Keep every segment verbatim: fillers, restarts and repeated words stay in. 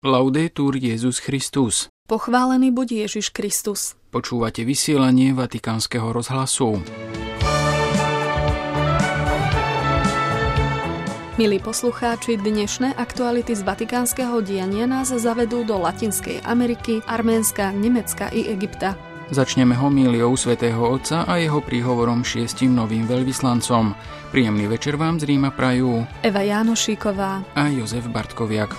Laudetur Jesus Christus. Pochválený buď Ježiš Kristus. Počúvate vysielanie Vatikánskeho rozhlasu. Milí poslucháči, dnešné aktuality z vatikánskeho diania nás zavedú do Latinskej Ameriky, Arménska, Nemecka i Egypta. Začneme homíliou svätého Otca a jeho príhovorom šiestim novým veľvyslancom. Príjemný večer vám z Ríma prajú Eva Jánošíková a Jozef Bartkoviak.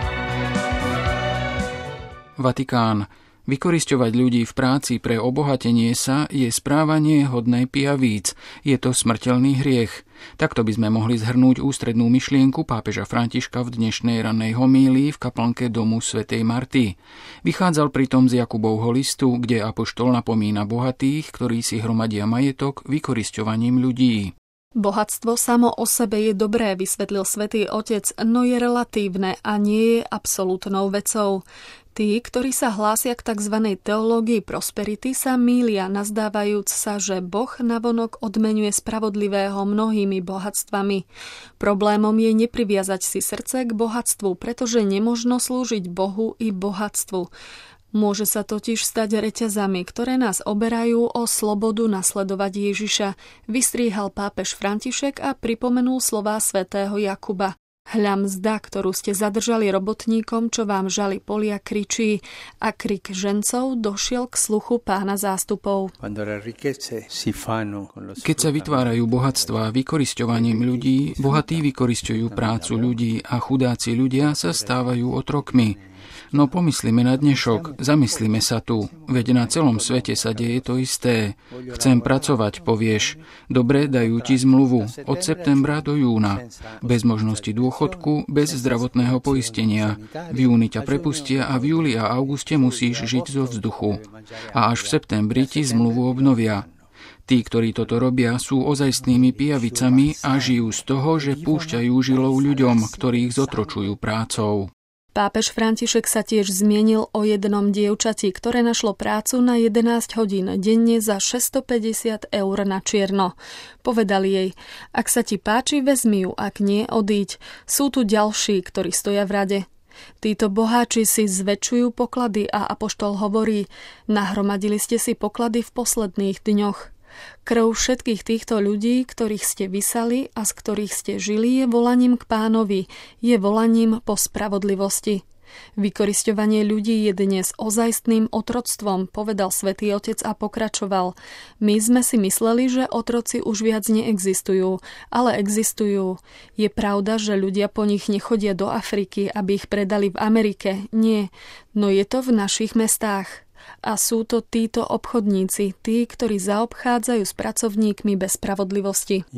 Vatikán. Vykorisťovať ľudí v práci pre obohatenie sa je správanie hodné pijavíc. Je to smrteľný hriech. Takto by sme mohli zhrnúť ústrednú myšlienku pápeža Františka v dnešnej rannej homílii v kaplnke domu svätej Marty. Vychádzal pritom z Jakubovho listu, kde apoštol napomína bohatých, ktorí si hromadia majetok vykorisťovaním ľudí. Bohatstvo samo o sebe je dobré, vysvetlil svätý Otec, no je relatívne a nie je absolútnou vecou. Tí, ktorí sa hlásia k tzv. Teológii prosperity, sa mýlia, nazdávajúc sa, že Boh navonok odmeňuje spravodlivého mnohými bohatstvami. Problémom je nepriviazať si srdce k bohatstvu, pretože nemožno slúžiť Bohu i bohatstvu. Môže sa totiž stať reťazami, ktoré nás oberajú o slobodu nasledovať Ježiša, vystríhal pápež František a pripomenul slová svätého Jakuba. Hľa mzda, ktorú ste zadržali robotníkom, čo vám žali polia, kričí, a krik žencov došiel k sluchu pána zástupov. Keď sa vytvárajú bohatstvá vykorisťovaním ľudí, bohatí vykorisťujú prácu ľudí a chudáci ľudia sa stávajú otrokmi. No pomyslíme na dnešok, zamyslíme sa tu, veď na celom svete sa deje to isté. Chcem pracovať, povieš. Dobre, dajú ti zmluvu, od septembra do júna. Bez možnosti dôchodku, bez zdravotného poistenia. V júni ťa prepustia a v júli a auguste musíš žiť zo vzduchu. A až v septembri ti zmluvu obnovia. Tí, ktorí toto robia, sú ozajstnými pijavicami a žijú z toho, že púšťajú žilou ľuďom, ktorých zotročujú prácou. Pápež František sa tiež zmienil o jednom dievčati, ktoré našlo prácu na jedenásť hodín denne za šesťstopäťdesiat eur na čierno. Povedal jej, ak sa ti páči, vezmi ju, ak nie, odíď. Sú tu ďalší, ktorí stoja v rade. Títo boháči si zväčšujú poklady a apoštol hovorí, nahromadili ste si poklady v posledných dňoch. Krv všetkých týchto ľudí, ktorých ste vysali a z ktorých ste žili, je volaním k Pánovi, je volaním po spravodlivosti. Vykorisťovanie ľudí je dnes ozajstným otroctvom, povedal svätý Otec a pokračoval. My sme si mysleli, že otroci už viac neexistujú, ale existujú. Je pravda, že ľudia po nich nechodia do Afriky, aby ich predali v Amerike. Nie, no je to v našich mestách. A sú to títo obchodníci, tí, ktorí zaobchádzajú s pracovníkmi bez spravodlivosti.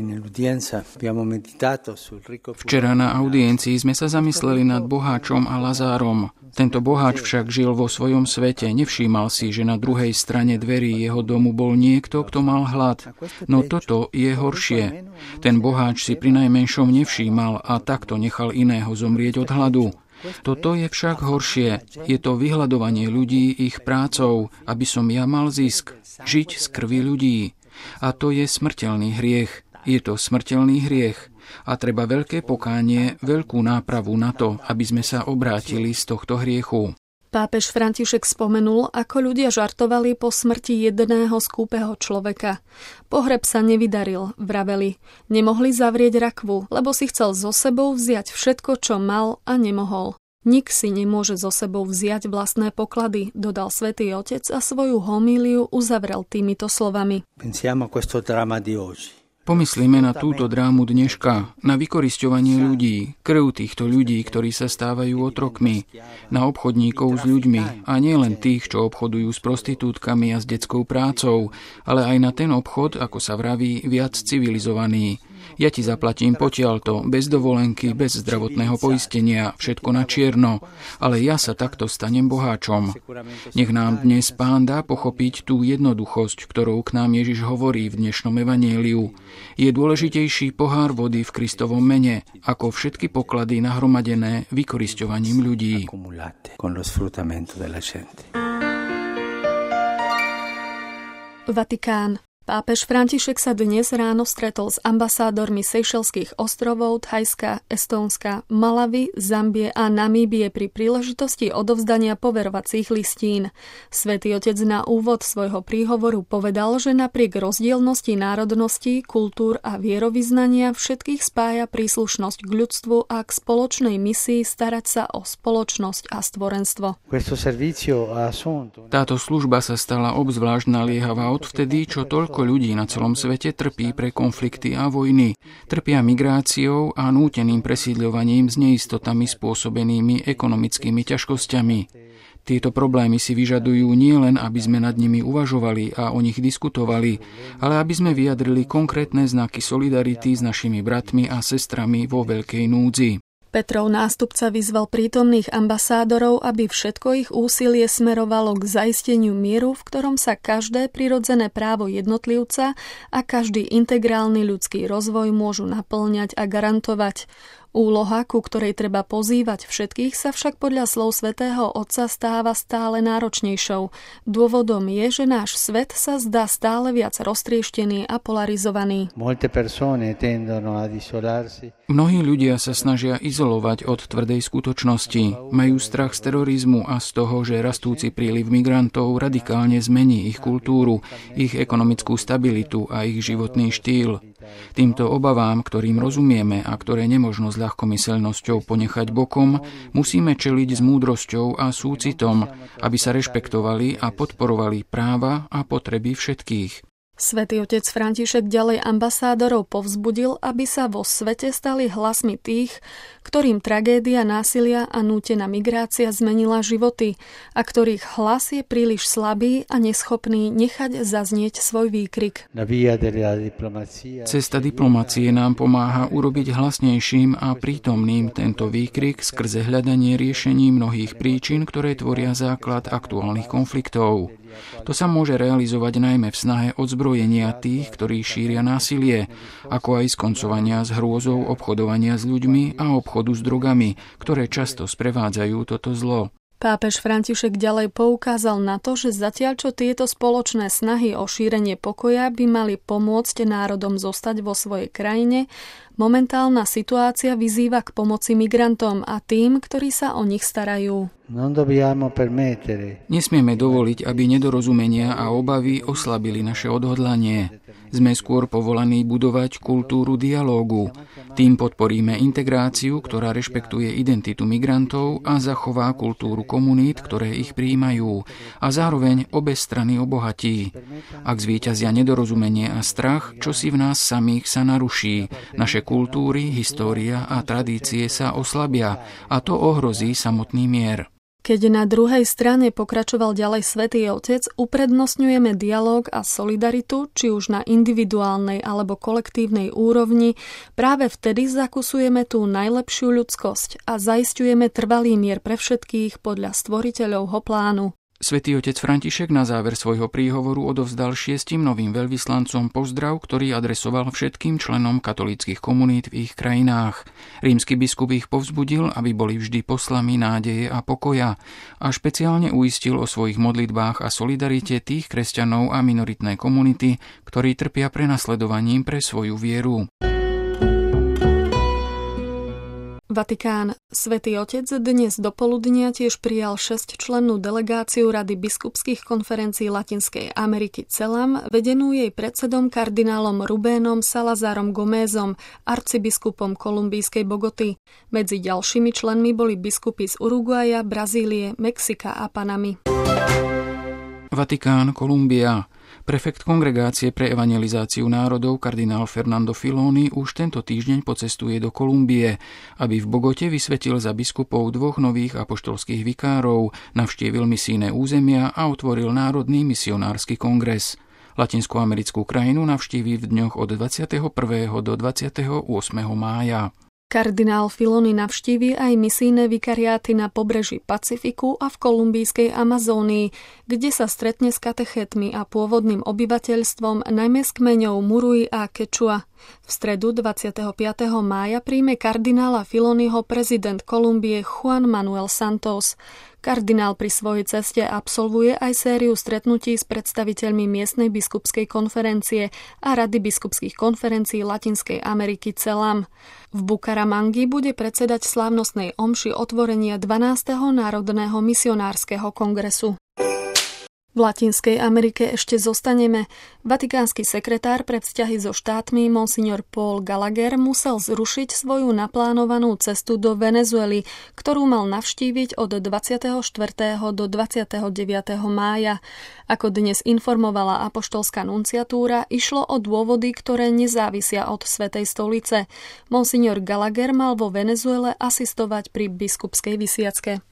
Včera na audiencii sme sa zamysleli nad boháčom a Lazárom. Tento boháč však žil vo svojom svete, nevšímal si, že na druhej strane dverí jeho domu bol niekto, kto mal hlad. No toto je horšie. Ten boháč si prinajmenšom nevšímal a takto nechal iného zomrieť od hladu. Toto je však horšie. Je to vyhľadovanie ľudí ich prácou, aby som ja mal zisk, žiť z krvi ľudí. A to je smrteľný hriech. Je to smrteľný hriech. A treba veľké pokánie, veľkú nápravu na to, aby sme sa obrátili z tohto hriechu. Pápež František spomenul, ako ľudia žartovali po smrti jedného skúpeho človeka. Pohreb sa nevydaril, vraveli. Nemohli zavrieť rakvu, lebo si chcel so sebou vziať všetko, čo mal a nemohol. Nik si nemôže so sebou vziať vlastné poklady, dodal svätý Otec a svoju homíliu uzavrel týmito slovami. Pomyslíme na túto drámu dneška, na vykorisťovanie ľudí, krv týchto ľudí, ktorí sa stávajú otrokmi, na obchodníkov s ľuďmi a nie len tých, čo obchodujú s prostitútkami a s detskou prácou, ale aj na ten obchod, ako sa vraví, viac civilizovaný. Ja ti zaplatím potiaľto, bez dovolenky, bez zdravotného poistenia, všetko na čierno, ale ja sa takto stanem boháčom. Nech nám dnes Pán dá pochopiť tú jednoduchosť, ktorou k nám Ježiš hovorí v dnešnom evanjeliu. Je dôležitejší pohár vody v Kristovom mene, ako všetky poklady nahromadené vykorisťovaním ľudí. Vatikán. Pápež František sa dnes ráno stretol s ambasádormi Seychelských ostrovov, Thajska, Estónska, Malavy, Zambie a Namíbie pri príležitosti odovzdania poverovacích listín. Svätý Otec na úvod svojho príhovoru povedal, že napriek rozdielnosti národností, kultúr a vierovyznania všetkých spája príslušnosť k ľudstvu a k spoločnej misii starať sa o spoločnosť a stvorenstvo. Táto služba sa stala obzvlášť naliehavá odvtedy, čo toľko Koľko ľudí na celom svete trpí pre konflikty a vojny, trpia migráciou a núteným presídľovaním s neistotami spôsobenými ekonomickými ťažkosťami. Tieto problémy si vyžadujú nielen, aby sme nad nimi uvažovali a o nich diskutovali, ale aby sme vyjadrili konkrétne znaky solidarity s našimi bratmi a sestrami vo veľkej núdzi. Petrov nástupca vyzval prítomných ambasádorov, aby všetko ich úsilie smerovalo k zaisteniu mieru, v ktorom sa každé prirodzené právo jednotlivca a každý integrálny ľudský rozvoj môžu naplňať a garantovať. Úloha, ku ktorej treba pozývať všetkých, sa však podľa slov svätého Otca stáva stále náročnejšou. Dôvodom je, že náš svet sa zdá stále viac roztrieštený a polarizovaný. Mnohí ľudia sa snažia izolovať od tvrdej skutočnosti. Majú strach z terorizmu a z toho, že rastúci príliv migrantov radikálne zmení ich kultúru, ich ekonomickú stabilitu a ich životný štýl. Týmto obavám, ktorým rozumieme a ktoré nemožno s ľahkomyseľnosťou ponechať bokom, musíme čeliť s múdrosťou a súcitom, aby sa rešpektovali a podporovali práva a potreby všetkých. Svätý Otec František ďalej ambasádorov povzbudil, aby sa vo svete stali hlasmi tých, ktorým tragédia násilia a nútená migrácia zmenila životy a ktorých hlas je príliš slabý a neschopný nechať zaznieť svoj výkrik. Cesta diplomacie nám pomáha urobiť hlasnejším a prítomným tento výkrik skrze hľadanie riešení mnohých príčin, ktoré tvoria základ aktuálnych konfliktov. To sa môže realizovať najmä v snahe odzbrojenia tých, ktorí šíria násilie, ako aj skoncovania s hrôzou obchodovania s ľuďmi a obchodu s drogami, ktoré často sprevádzajú toto zlo. Pápež František ďalej poukázal na to, že zatiaľ čo tieto spoločné snahy o šírenie pokoja by mali pomôcť národom zostať vo svojej krajine, momentálna situácia vyzýva k pomoci migrantom a tým, ktorí sa o nich starajú. Nesmieme dovoliť, aby nedorozumenia a obavy oslabili naše odhodlanie. Sme skôr povolaní budovať kultúru dialógu. Tým podporíme integráciu, ktorá rešpektuje identitu migrantov a zachová kultúru komunít, ktoré ich prijímajú, a zároveň obe strany obohatí. Ak zvíťazia nedorozumenie a strach, čo si v nás samých sa naruší, naše kultúry, história a tradície sa oslabia a to ohrozí samotný mier. Keď na druhej strane pokračoval ďalej Svätý Otec, uprednostňujeme dialóg a solidaritu, či už na individuálnej alebo kolektívnej úrovni, práve vtedy zakusujeme tú najlepšiu ľudskosť a zaisťujeme trvalý mier pre všetkých podľa stvoriteľovho plánu. Svätý Otec František na záver svojho príhovoru odovzdal šiestim novým veľvyslancom pozdrav, ktorý adresoval všetkým členom katolíckych komunít v ich krajinách. Rímsky biskup ich povzbudil, aby boli vždy poslami nádeje a pokoja a špeciálne uistil o svojich modlitbách a solidarite tých kresťanov a minoritné komunity, ktorí trpia prenasledovaním pre svoju vieru. Vatikán. Svätý Otec dnes dopoludnia tiež prijal šesťčlennú delegáciu Rady biskupských konferencií Latinskej Ameriky CELAM, vedenú jej predsedom kardinálom Rubénom Salazárom Gomézom, arcibiskupom kolumbijskej Bogoty. Medzi ďalšími členmi boli biskupy z Uruguaja, Brazílie, Mexika a Panamy. Vatikán, Kolumbia. Prefekt Kongregácie pre evangelizáciu národov kardinál Fernando Filoni už tento týždeň pocestuje do Kolumbie, aby v Bogote vysvetil za biskupov dvoch nových apoštolských vikárov, navštívil misijné územia a otvoril Národný misionársky kongres. Latinskoamerickú krajinu navštíví v dňoch od dvadsiateho prvého do dvadsiateho ôsmeho mája. Kardinál Filoni navštíví aj misijné vikariáty na pobreží Pacifiku a v kolumbijskej Amazónii, kde sa stretne s katechétmi a pôvodným obyvateľstvom, najmä s kmeňou Murui a Quechua. V stredu dvadsiateho piateho mája príjme kardinála Filoniho prezident Kolumbie Juan Manuel Santos. Kardinál pri svojej ceste absolvuje aj sériu stretnutí s predstaviteľmi miestnej biskupskej konferencie a Rady biskupských konferencií Latinskej Ameriky CELAM. V Bukaramangi bude predsedať slávnostnej omši otvorenia dvanásteho národného misionárskeho kongresu. V Latinskej Amerike ešte zostaneme. Vatikánsky sekretár pre vzťahy so štátmi monsignor Paul Gallagher musel zrušiť svoju naplánovanú cestu do Venezuely, ktorú mal navštíviť od dvadsiateho štvrtého do dvadsiateho deviateho mája. Ako dnes informovala apoštolská nunciatúra, išlo o dôvody, ktoré nezávisia od Svätej stolice. Monsignor Gallagher mal vo Venezuele asistovať pri biskupskej vysviacke.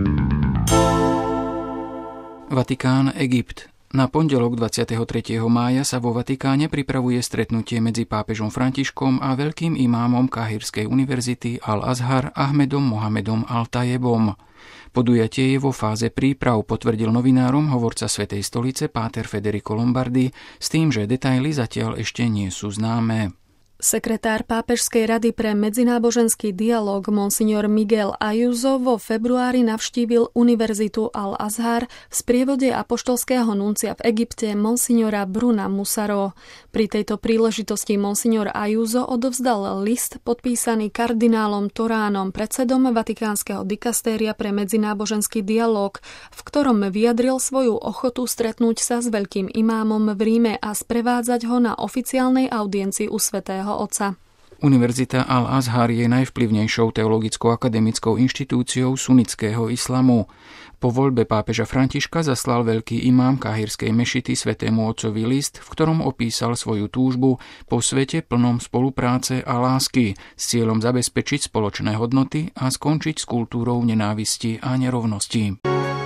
Vatikán, Egypt. Na pondelok dvadsiateho tretieho mája sa vo Vatikáne pripravuje stretnutie medzi pápežom Františkom a veľkým imámom Káhirskej univerzity Al-Azhar Ahmedom Mohamedom Al-Tajebom. Podujatie je vo fáze príprav, potvrdil novinárom hovorca Svätej stolice páter Federico Lombardi s tým, že detaily zatiaľ ešte nie sú známe. Sekretár Pápežskej rady pre medzináboženský dialog monsignor Miguel Ayuso vo februári navštívil Univerzitu Al-Azhar v sprievode apoštolského nuncia v Egypte monsignora Bruna Musaro. Pri tejto príležitosti monsignor Ayuso odovzdal list podpísaný kardinálom Toránom, predsedom Vatikánskeho dikastéria pre medzináboženský dialog, v ktorom vyjadril svoju ochotu stretnúť sa s veľkým imámom v Ríme a sprevádzať ho na oficiálnej audiencii u svätého Otca. Univerzita Al-Azhar je najvplyvnejšou teologicko-akademickou inštitúciou sunnického islamu. Po voľbe pápeža Františka zaslal veľký imám Káhirskej mešity svätému otcovi list, v ktorom opísal svoju túžbu po svete plnom spolupráce a lásky s cieľom zabezpečiť spoločné hodnoty a skončiť s kultúrou nenávisti a nerovnosti.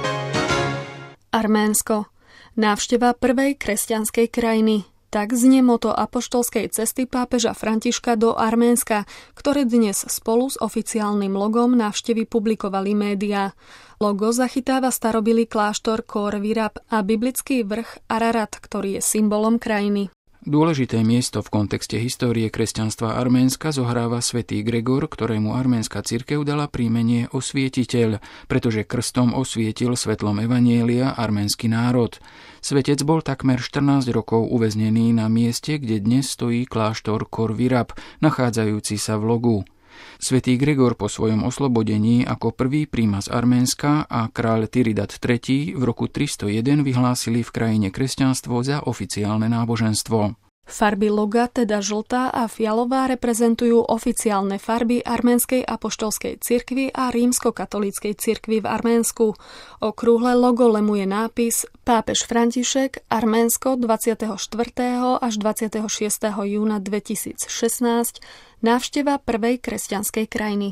Arménsko. Návšteva prvej kresťanskej krajiny. Tak znie moto apoštolskej cesty pápeža Františka do Arménska, ktoré dnes spolu s oficiálnym logom návštevy publikovali médiá. Logo zachytáva starobilý kláštor Khor Virab a biblický vrch Ararat, ktorý je symbolom krajiny. Dôležité miesto v kontexte histórie kresťanstva Arménska zohráva svätý Gregor, ktorému arménska cirkev dala príjmenie osvietiteľ, pretože krstom osvietil svetlom evanjelia arménsky národ. Svetec bol takmer štrnásť rokov uväznený na mieste, kde dnes stojí kláštor Khor Virab, nachádzajúci sa v Logu. Svätý Gregor po svojom oslobodení ako prvý prímas Arménska a kráľ Tiridat tretí v roku tristojeden vyhlásili v krajine kresťanstvo za oficiálne náboženstvo. Farby loga, teda žltá a fialová, reprezentujú oficiálne farby Arménskej apoštolskej cirkvi a rímskokatolíckej cirkvi v Arménsku. Okrúhle logo lemuje nápis Pápež František, Arménsko dvadsiateho štvrtého až dvadsiateho šiesteho júna dvetisícšestnásť, návšteva prvej kresťanskej krajiny.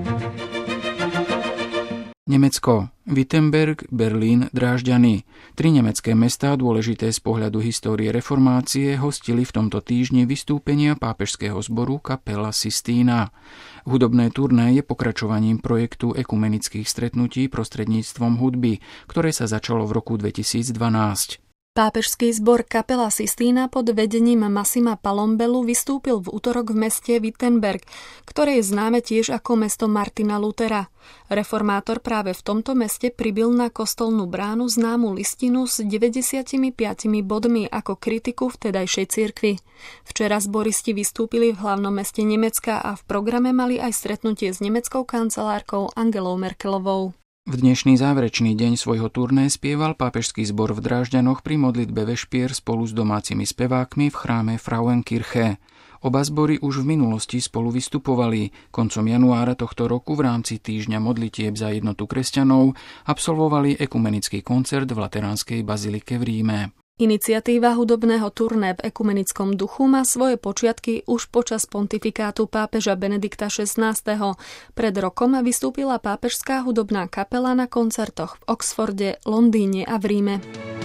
Nemecko. Wittenberg, Berlín, Drážďany. Tri nemecké mestá, dôležité z pohľadu histórie reformácie, hostili v tomto týždni vystúpenia pápežského zboru Kapela Sistína. Hudobné turné je pokračovaním projektu ekumenických stretnutí prostredníctvom hudby, ktoré sa začalo v roku dvetisícdvanásť. Pápežský zbor Kapela Sistína pod vedením Massima Palombelu vystúpil v utorok v meste Wittenberg, ktoré je známe tiež ako mesto Martina Luthera. Reformátor práve v tomto meste pribil na kostolnú bránu známu listinu s deväťdesiatimi piatimi bodmi ako kritiku vtedajšej cirkvi. Včera zboristi vystúpili v hlavnom meste Nemecka a v programe mali aj stretnutie s nemeckou kancelárkou Angelou Merkelovou. V dnešný záverečný deň svojho turné spieval pápežský zbor v Drážďanoch pri modlitbe vešpier spolu s domácimi spevákmi v chráme Frauenkirche. Oba zbory už v minulosti spolu vystupovali. Koncom januára tohto roku v rámci týždňa modlitieb za jednotu kresťanov absolvovali ekumenický koncert v Lateránskej bazilike v Ríme. Iniciatíva hudobného turné v ekumenickom duchu má svoje počiatky už počas pontifikátu pápeža Benedikta šestnásteho. Pred rokom vystúpila pápežská hudobná kapela na koncertoch v Oxforde, Londýne a v Ríme.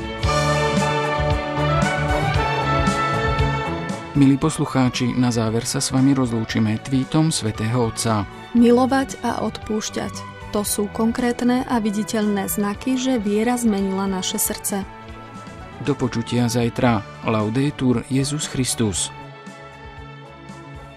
Milí poslucháči, na záver sa s vami rozlúčime tweetom svätého Otca. Milovať a odpúšťať. To sú konkrétne a viditeľné znaky, že viera zmenila naše srdce. Do počutia zajtra. Laudetur Jesus Christus.